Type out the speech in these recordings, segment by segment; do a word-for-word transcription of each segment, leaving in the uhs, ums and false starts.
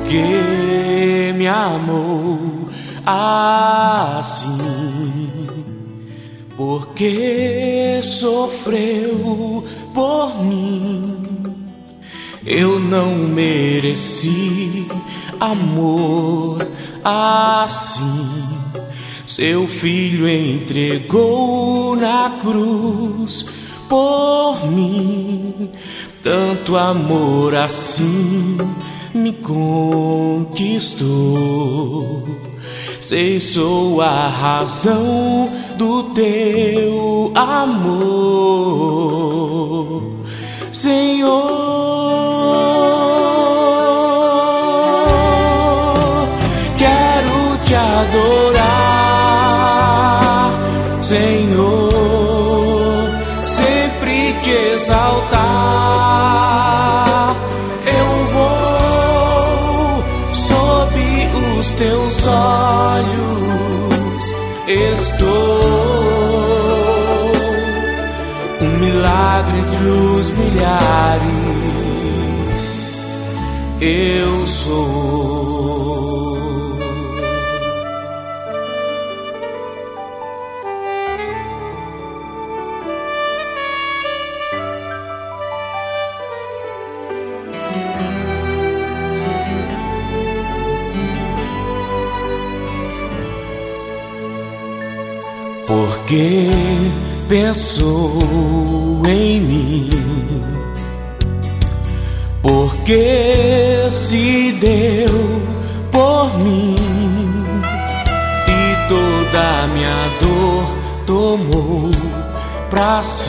porque me amou assim, porque sofreu por mim. Eu não mereci amor assim. Seu filho entregou na cruz por mim. Tanto amor assim me conquistou. Sei, sou a razão do teu amor, Senhor. Quero te adorar, Senhor, sempre te exaltar. Eu vou sob os teus olhos, estou um milagre entre os milhares. Eu sou. Porque pensou em mim, porque se deu por mim, e toda a minha dor tomou pra si.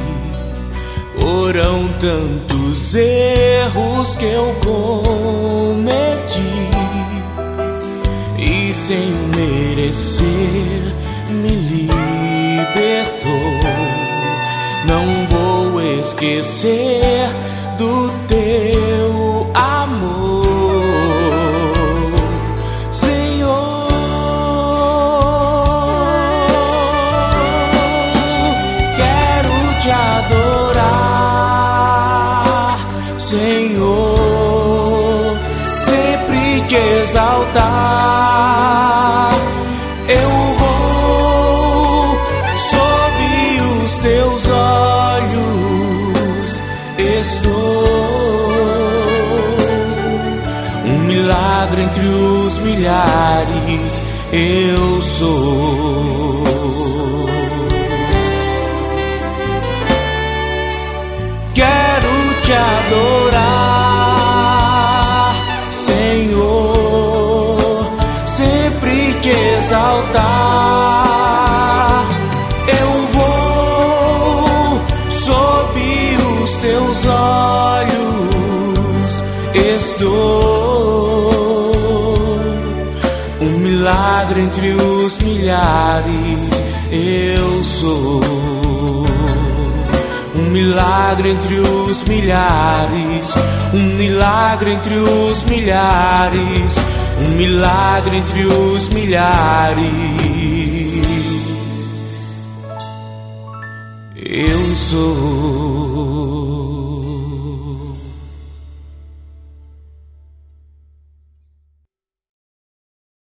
Foram tantos erros que eu cometi, e sem merecer me libertou. Não vou esquecer do teu amor, Senhor. Quero te adorar, Senhor, sempre te exaltar. Eu vou sob os teus olhos, estou um milagre entre os milhares. Eu sou. Quero te adorar, Senhor, sempre te exaltar. Eu vou sob os teus olhos, estou um milagre entre os milhares. Eu sou um milagre entre os milhares, um milagre entre os milhares, um milagre entre os milhares. Eu sou.